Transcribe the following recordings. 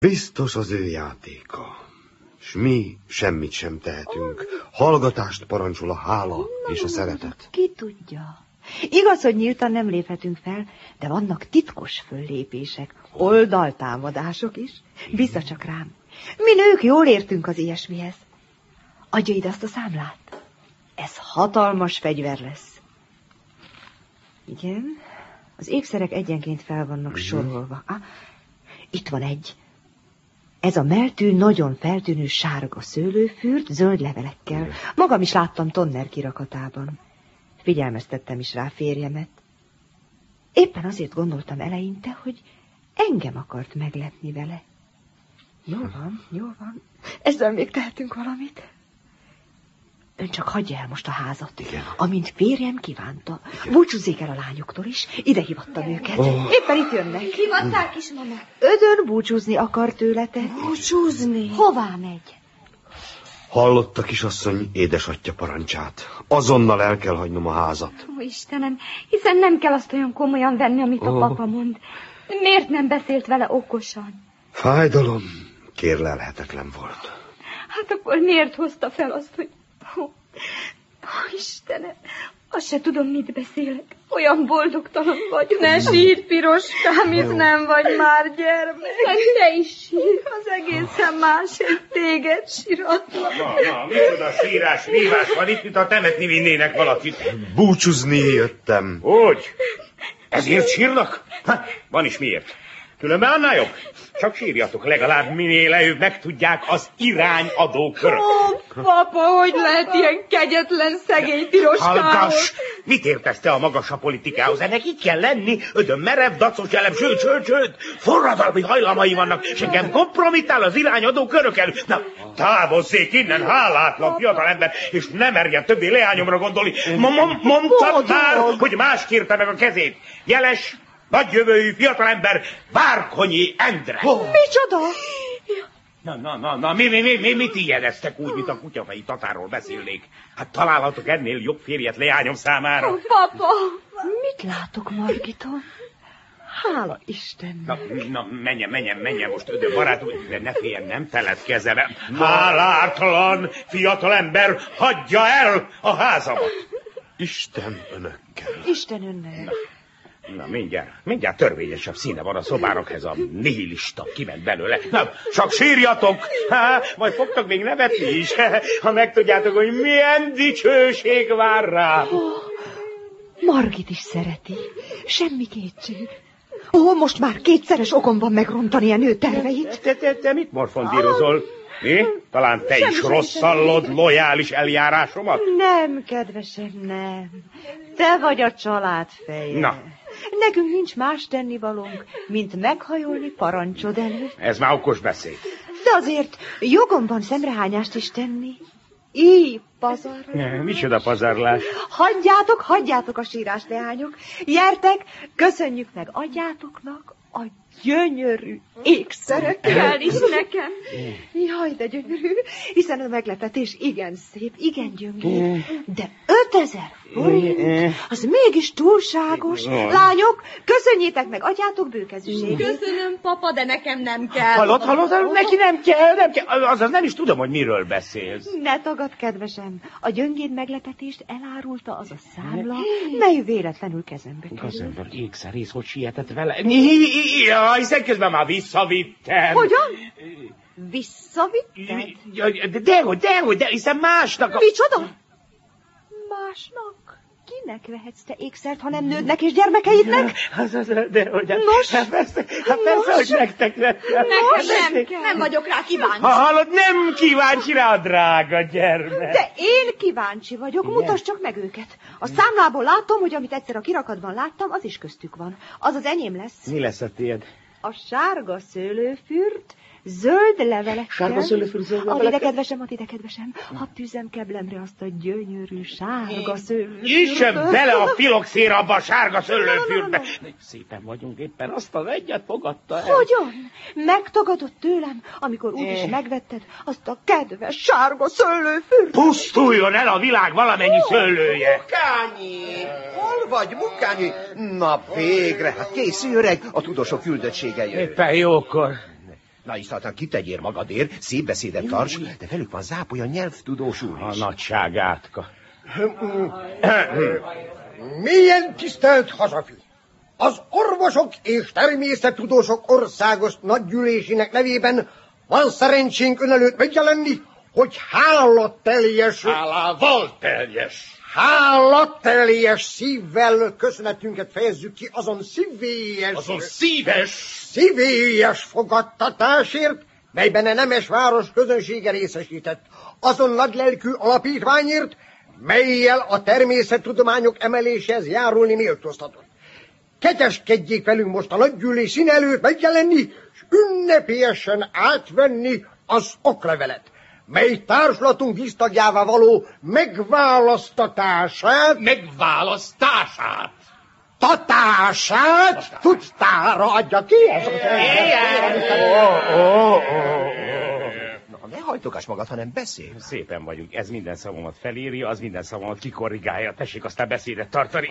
Biztos az ő játéka. S mi semmit sem tehetünk. Hallgatást parancsol a hála és a szeretet. Ki tudja? Igaz, hogy nyíltan nem léphetünk fel, de vannak titkos föllépések, oldaltámadások is. Bízza csak rám. Mi nők jól értünk az ilyesmihez. Adja ide azt a számlát. Ez hatalmas fegyver lesz. Igen, az ékszerek egyenként fel vannak sorolva. Itt van egy. Ez a meltű, nagyon feltűnő sárga szőlőfürt, zöld levelekkel. Magam is láttam Tonner kirakatában. Figyelmeztettem is rá férjemet. Éppen azért gondoltam eleinte, hogy engem akart meglepni vele. Jó van. Ezzel még tehetünk valamit. Ön csak hagyja el most a házat. Igen. Amint férjem kívánta. Búcsúzzék el a lányoktól is. Ide hívattam őket. Éppen itt jönnek. Hívatták is, mama. Ödön búcsúzni akar tőletek. Búcsúzni? Hová megy? Hallotta kisasszony édesatya parancsát. Azonnal el kell hagynom a házat. Ó, Istenem, hiszen nem kell azt olyan komolyan venni, amit a papa mond. Miért nem beszélt vele okosan? Fájdalom kérlelhetetlen volt. Hát akkor miért hozta fel azt, hogy... Ó, Istenem, azt se tudom, mit beszélek. Olyan boldogtalan vagy. Ne sírj, piroskám, itt nem vagy már gyermek. Te is sír. Az egészen más, egy téged síratva. Na, micsoda sírás, vívás van itt, mint ha temetni vinnének valakit. Búcsúzni jöttem. Hogy? Ezért sírnak? Van is miért. Különben annál jobb. Csak sírjatok, legalább minél előbb megtudják az irányadó körök. Ó, papa, hogy lehet ilyen kegyetlen szegény piroskám? Hallgass! Mit értesz te a magasabb politikához? Ennek így kell lenni, ödön merev, dacos elem, sőt, forradalmi hajlamai vannak, és engem kompromittál az irányadó körök előtt. Na, távozzék innen, hálátlan fiatalember, és ne merjen többé leányomra gondolni. Mondtad már, hogy más kérte meg a kezét. Jeles, nagyjövőjű fiatalember, Várkonyi Endre. Micsoda? Na, mit ijedeztek úgy, mint a kutyafejű tatárról beszélnék? Hát találhatok ennél jobb férjet leányom számára. Papa! Mit látok, Margiton? Hála Istennek. Na, menjen most, ödön barátom, de ne féljen, nem feledkezem. Hálátlan fiatalember, hagyja el a házamat. Isten önökkel. Isten önnel. Na, mindjárt törvényesebb színe van a szobának, ez a nihilista kiment belőle. Na, csak sírjatok, majd fogtok még nevetni is, ha megtudjátok, hogy milyen dicsőség vár rá. Margit is szereti, semmi kétség. Most már kétszeres okom van megrontani a nő terveit. Te mit morfondírozol? Mi? Talán te is rosszallod lojális eljárásomat? Nem, kedvesem, nem. Te vagy a család feje. Na. Nekünk nincs más tennivalónk, mint meghajolni parancsod előtt. Ez már okos beszéd. De azért jogom van szemrehányást is tenni. Így pazarlás. Micsoda pazarlás? Hagyjátok a sírást, leányok. Gyertek, köszönjük meg atyátoknak a gyönyörű ékszerekkel. Kell is nekem. Jaj, de gyönyörű, hiszen a meglepetés igen szép, igen gyöngéd, de 5000 forint, az mégis túlságos. Lányok, köszönjétek meg atyátok bőkezűségét. Köszönöm, papa, de nekem nem kell. Hallod? Neki nem kell. Azaz nem is tudom, hogy miről beszélsz. Ne tagad, kedvesem, a gyöngéd meglepetést elárulta az a számla, mely véletlenül kezembe került. Gazember ékszerész, hogy sietett vele. Hiszen közben már visszavittem. Hogyan? Visszavitted? De, hiszen másnak... Micsoda? Másnak? Kinek vehetsz te ékszert, ha nem nődnek és gyermekeidnek? Nos? Hát persze, hogy nektek vettem. Nekem nem vagyok rá kíváncsi. Hallod, nem kíváncsi rá a drága gyermek. De én kíváncsi vagyok, mutasd csak meg őket. A számlából látom, hogy amit egyszer a kirakatban láttam, az is köztük van. Az az enyém lesz. Mi lesz a tiéd? A sárga szőlőfürt, zöld levelekkel. Sárga szőlőfürt, zöld levelekkel? Add ide, kedvesem. Hadd tűzem keblemre azt a gyönyörű sárga szőlőfürt. Üssön bele a filoxéra abba a sárga szőlőfürtbe. Szépen vagyunk, éppen azt az egyet fogadta el. Hogyan? Megtagadott tőlem, amikor úgyis megvetted azt a kedves sárga szőlőfürt. Pusztuljon el a világ valamennyi szőlője. Mukányi! Hol vagy, Mukányi? Na végre, hát készülj öreg, a tudósok küldöttsége jön. Éppen jókor. Na iszlatan, kitegyél magadért, szép beszédet tarts, de velük van zápolya nyelvtudós úr A is. nagyságátka. Milyen tisztelt hazafi! Az orvosok és természettudósok országos nagygyűlésének nevében van szerencsénk ön előtt megjelenni, hogy hállatteljes szívvel köszönetünket fejezzük ki azon szívélyes fogadtatásért, melyben a nemes város közönsége részesített, azon nagylelkű alapítványért, mellyel a természettudományok emeléséhez járulni méltóztatott. Kegyeskedjék velünk most a nagygyűlés színe előtt megjelenni, és ünnepélyesen átvenni az oklevelet, mely társulatunk víztagjává való megválasztatását tudtára adja ki. Ne hajtogass magad, hanem beszélj. Szépen vagyunk. Ez minden szavamat felírja, az minden szavamat kikorrigálja. Tessék aztán beszédet tartani.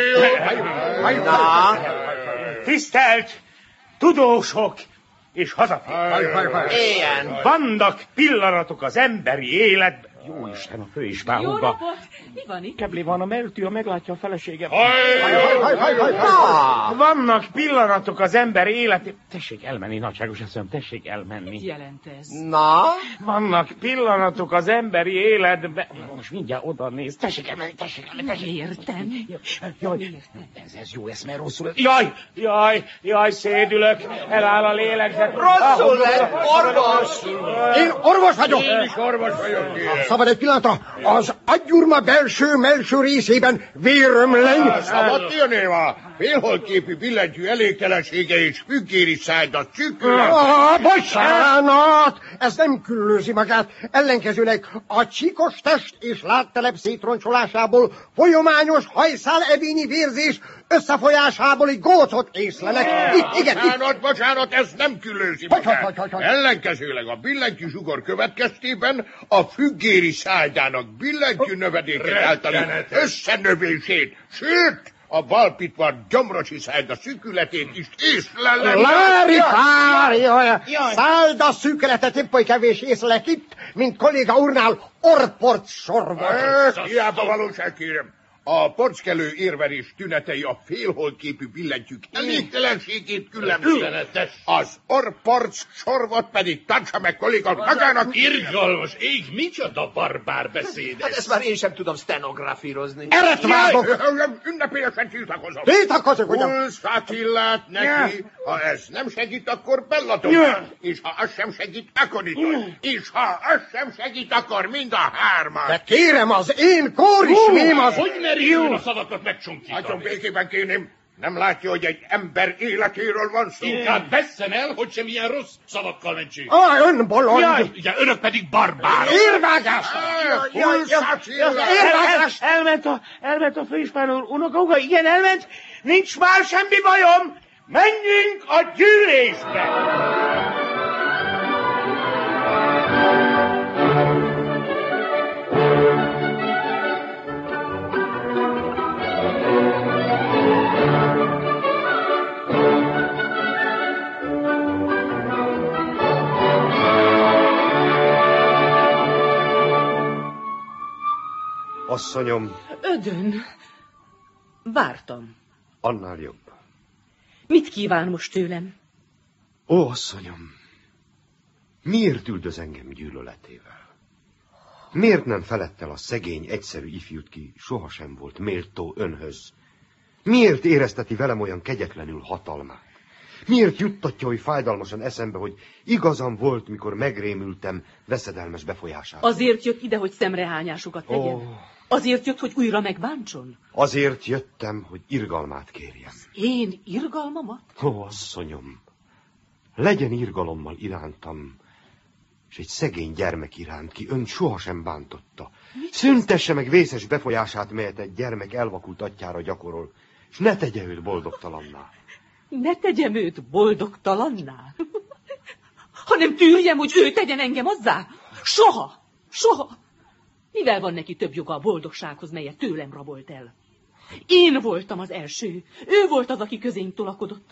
Tisztelt tudósok és hazafiak! Vannak pillanatok az emberi életben. Jó Isten, a főispáhunkba. Mi van itt? Keblé van a mertő, meglátja a feleségem. Vannak pillanatok az ember életében. Tessék elmenni, nagyságos asszonyom, tessék elmenni. Mit jelent ez? Na? Vannak pillanatok az emberi életben. Most mindjárt oda néz. Tessék elmenni, tessék elmenni. Értem. Jaj, ez jó, ez mert rosszul. Jaj, szédülök. Eláll a lélegzet. Rosszul lett, orvos! Én orvos vagyok! Én is orvos vagyok. Szabad egy pillanatra, az agyurma belső részében vérömleny. Szabad térnéva! Félholdképű billentyű elégtelensége és függéri szájdat csükkölet. Bocsánat! Ez nem küllőzi magát. Ellenkezőleg a csíkos test és láttelep szétroncsolásából folyamányos hajszál-edényi vérzés összefolyásából egy gócot észlelek. Bocsánat, ez nem küllőzi magát. Ellenkezőleg a billentyű zsugor következtében a függéri szájdának billentyű növedéke általi összenövését, sőt, a balpitvar gyomrosi szájda szűkületét is észlelem. Szájda szűkületet épp oly kevés észlelek itt, mint kolléga úrnál orport sorban. Hiába valóság, kérem. A porckelő érvelés tünetei a félholdképű billentyűk elégtelenségét különbség. Az orporc sorvat pedig tartsa meg kolléga magának. Irgalmas ég, micsoda barbár beszéd. Hát ezt már én sem tudom stenografírozni. Eret vágok! Ünnepélyesen tiltakozom. Tiltakozok, ugyan? Pulszát illát neki. Ha ez nem segít, akkor bellatom. És ha az sem segít, akoniton. És ha az sem segít, akkor mind a hárman. De kérem, az én kórismém az... Hogy merjön a szavakat megcsonkítani? Hagyjon békében, kérném. Nem látja, hogy egy ember életéről van szó? Inkább vesszen el, hogy sem ilyen rossz szavakkal mentsék. Ön bolond! Ugye önök pedig barbárok. Érvágás! Elment a főispán úr, unoka, igen, elment. Nincs már semmi bajom. Menjünk a gyűlésbe. Asszonyom, Ödön. Vártam. annál jobb. Mit kíván most tőlem? Ó, asszonyom, miért üldöz engem gyűlöletével? Miért nem felett el a szegény, egyszerű ifjút, ki sohasem volt méltó önhöz? Miért érezteti velem olyan kegyetlenül hatalmát? Miért juttatja oly fájdalmasan eszembe, hogy igazam volt, mikor megrémültem veszedelmes befolyásával? Azért jött ide, hogy szemrehányásokat tegyen? Ó. Azért jött, hogy újra megbántson? Azért jöttem, hogy irgalmát kérjem. Én irgalmamat? Ó, asszonyom, legyen irgalommal irántam, és egy szegény gyermek iránt, ki ön sohasem bántotta. Szüntesse meg vészes befolyását, melyet egy gyermek elvakult atyára gyakorol, és ne tegye őt boldogtalanná. Ne tegyem őt boldogtalanná? Hanem tűrjem, hogy ő tegyen engem azzá? Soha! Mivel van neki több joga a boldogsághoz, melyet tőlem rabolt el? Én voltam az első. Ő volt az, aki közénk tolakodott.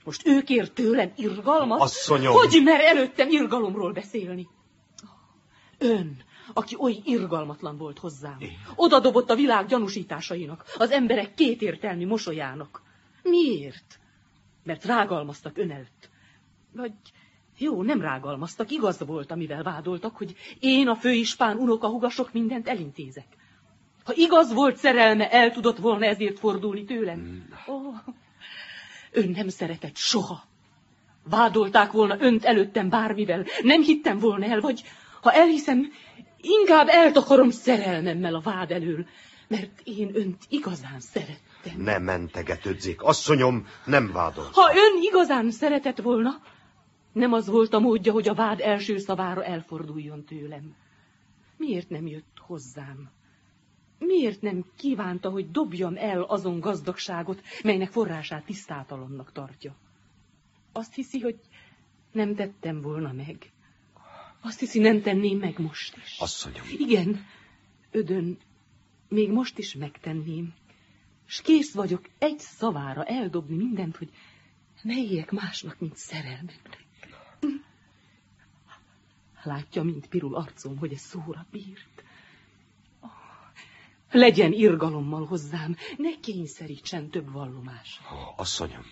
Most ő kér tőlem irgalmat? Asszonyom! Hogy mer előttem irgalomról beszélni? Ön, aki oly irgalmatlan volt hozzám. Odadobott a világ gyanúsításainak, az emberek kétértelmű mosolyának. Miért? Mert rágalmaztak ön előtt. Vagy jó, nem rágalmaztak, igaz volt, amivel vádoltak, hogy én, a főispán unokahuga sok mindent elintézek. Ha igaz volt szerelme, el tudott volna ezért fordulni tőlem. Ön nem szeretett soha. Vádolták volna önt előttem bármivel, nem hittem volna el, vagy ha elhiszem, inkább eltakarom szerelmemmel a vád elől, mert én önt igazán szerettem. Ne mentegetődzék, asszonyom, nem vádol. Ha ön igazán szeretett volna, nem az volt a módja, hogy a vád első szavára elforduljon tőlem. Miért nem jött hozzám? Miért nem kívánta, hogy dobjam el azon gazdagságot, melynek forrását tisztátalannak tartja? Azt hiszi, hogy nem tettem volna meg. Azt hiszi, nem tenném meg most is. Asszonyom. Igen, Ödön, még most is megtenném. S kész vagyok egy szavára eldobni mindent, hogy ne éljek másnak, mint szerelmemre. Látja, mint pirul arcom, hogy ez szóra bírt. Legyen irgalommal hozzám, ne kényszerítsen több vallomásra. Asszonyom,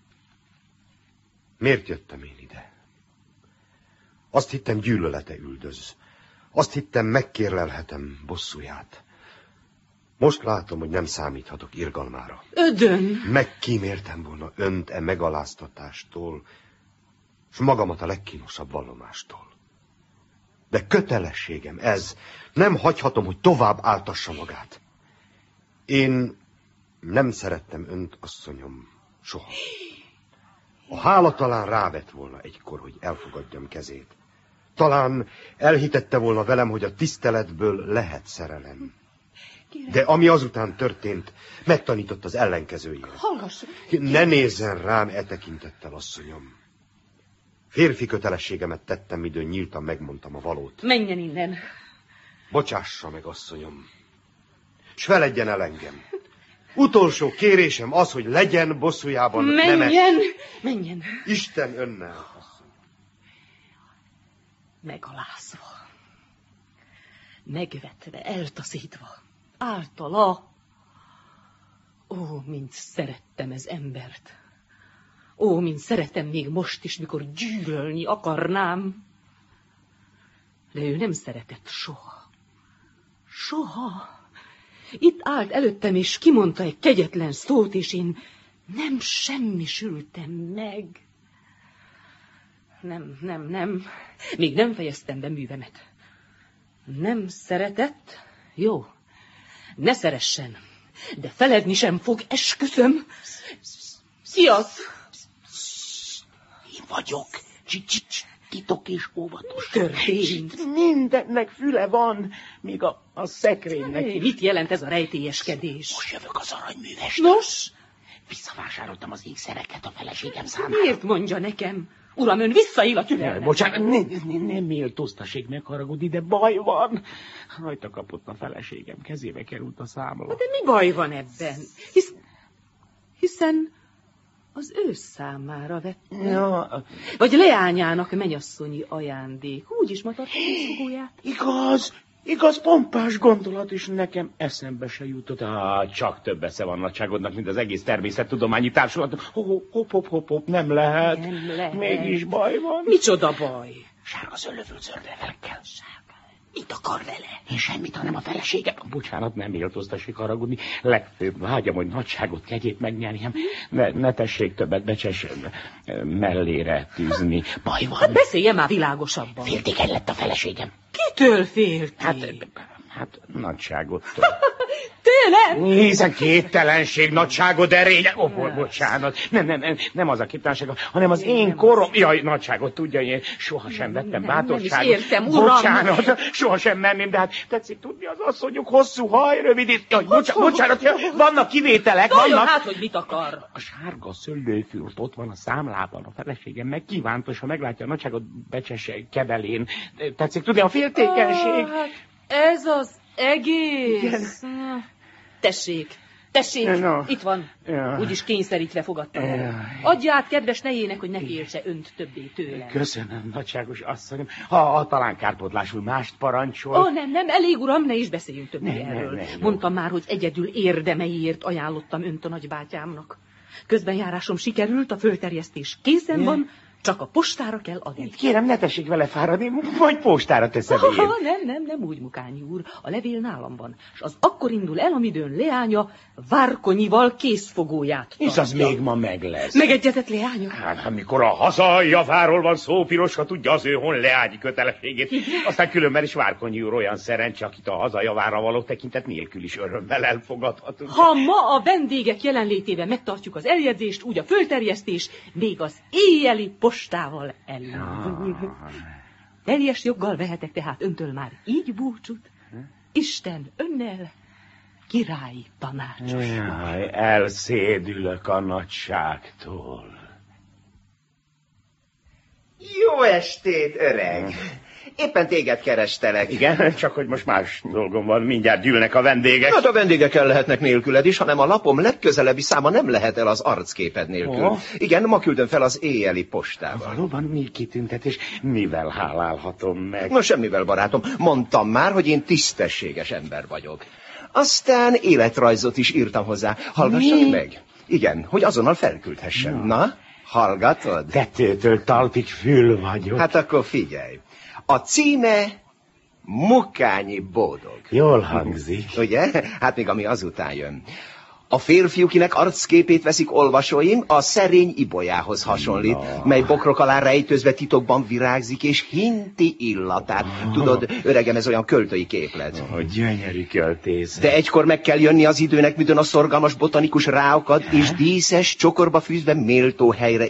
miért jöttem én ide? Azt hittem, gyűlölete üldöz. Azt hittem, megkérlelhetem bosszúját. Most látom, hogy nem számíthatok irgalmára. Ödön! Megkíméltem volna önt e megaláztatástól, s magamat a legkínosabb vallomástól. De kötelességem ez, nem hagyhatom, hogy tovább áltassa magát. Én nem szerettem önt, asszonyom, soha. A hála talán rávett volna egykor, hogy elfogadjam kezét. Talán elhitette volna velem, hogy a tiszteletből lehet szerelem. De ami azután történt, megtanított az ellenkezőjére. Hallgass! Ne nézzen rám e tekintettel, asszonyom. Férfi kötelességemet tettem, midőn nyíltan megmondtam a valót. Menjen innen! Bocsássa meg, asszonyom. S feledjen el engem. Utolsó kérésem az, hogy legyen bosszújában menjen! nemes. Menjen! Isten önnel, asszony. Megalázva, megvetve, eltaszítva, általa. Ó, mint szerettem ez embert. Ó, mint szeretem még most is, mikor gyűlölni akarnám. De ő nem szeretett soha. Soha. Itt állt előttem, és kimondta egy kegyetlen szót, és én nem semmisültem meg. Nem. Még nem fejeztem be művemet. Nem szeretett? Jó. Ne szeressen. De feledni sem fog, esküszöm. Ki az? Én vagyok. Titok és óvatos. Történt. Mindennek füle van, míg a szekrénynek. Mit jelent ez a rejtélyeskedés? Most jövök az aranyművestől. Nos? Visszavásároltam az ékszereket a feleségem számára. Miért mondja nekem? Uram, ön visszaél a türelmet. Bocsánat, nem méltóztassék megharagudni, de baj van. Rajta kapott a feleségem, kezébe került a számla. De mi baj van ebben? Hiszen az ő számára vette. Ja. Vagy leányának mennyasszonyi ajándék. Úgy is ma tartja a fogóját. Igaz, pompás gondolat, és nekem eszembe se jutott. Csak több esze van nagyságodnak, mint az egész természettudományi társulatnak. Hopp, nem lehet. Nem lehet. Mégis baj van. Micsoda baj? Sárga szőlőföld zöld levelekkel. Mit akar vele? Én semmit, hanem a feleségem. Bocsánat, nem méltóztassék haragudni. Legfőbb vágyam, hogy nagyságot kegyét megnyerjem. Ne tessék többet becses mellére tűzni. Baj van. Beszélje már világosabban. Féltékeny lett a feleségem. Kitől félti? Hát nagyságottól. Tőlem? Hiszen képtelenség, nagyságod erénye. Bocsánat. Nem az a képtelenség, hanem az én korom. Jaj, nagyságot tudja, én sohasem vettem bátorságot. Nem is értem, uram. Bocsánat, sohasem merném, de hát tetszik tudni az asszonyok hosszú haj, rövid. Jaj, bocsánat, vannak kivételek, vannak. Hát, hogy mit akar? A sárga szőlőfürt ott van a számlában, a feleségem megkívánta, és ha meglátja a nagyságot, becsesse kebelén. Tetszik tudni, a féltékenység. Hát ez az egész. Igen. Tessék, Tessék, No. itt van. Ja. Úgyis kényszerítve fogadtam el. Ja. Adja át kedves nejének, hogy ne kérse önt többé tőlem. Köszönöm, nagyságos asszonyom. Ha talán kárpótlásul mást parancsol. Nem, elég uram, ne is beszéljünk többé Nem, erről. nem, jó. Mondtam már, hogy egyedül érdemeiért ajánlottam önt a nagybátyámnak. Közbenjárásom sikerült, a fölterjesztés készen van, csak a postára kell adni. Kérem, ne tessék vele fáradni, vagy postára teszem én. Nem úgy, Mukányi úr. A levél nálam van, és az akkor indul el, amidőn leánya Várkonyival készfogóját És az még ma meg lesz. Megegyezett leánya? Hát, amikor a haza javáról van szó, Piroska tudja az ő honleányi kötelességét. Aztán különben is Várkonyi úr olyan szerencsé, akit a haza javára való tekintet nélkül is örömmel elfogadhatunk. Ha ma a vendégek jelenlétében megtartjuk az eljegyzést, úgy a fölterjesztés még az éjjeli postával elindul. Teljes joggal vehetek tehát öntől már így búcsút. Isten önnel, királyi tanácsos. Jaj, elszédülök a nagyságtól. Jó estét, öreg! Éppen téged kerestelek. Igen, csak hogy most más dolgom van, mindjárt gyűlnek a vendégek. Hát a vendégek el lehetnek nélküled is, hanem a lapom legközelebbi száma nem lehet el az arcképed nélkül. Oh. Igen, ma küldöm fel az éjjeli postával. Valóban mi kitüntetés, mivel hálálhatom meg? No, semmivel, barátom. Mondtam már, hogy én tisztességes ember vagyok. Aztán életrajzot is írtam hozzá. Hallgassad meg? Igen, hogy azonnal felküldhessem. Na, hallgatod? Tetőtől talpig fül vagyok. Hát akkor figyelj. A címe Mukányi Boldog. Jól hangzik. Ugye? Hát még ami azután jön. A férfi, kinek arcképét veszik olvasóim, a szerény ibolyához hasonlít, mely bokrok alá rejtőzve titokban virágzik, és hinti illatát. Tudod, öregem, ez olyan költői képlet. Gyönyörű költész. De egykor meg kell jönni az időnek, midőn a szorgalmas botanikus ráakad, és díszes, csokorba fűzve méltó helyre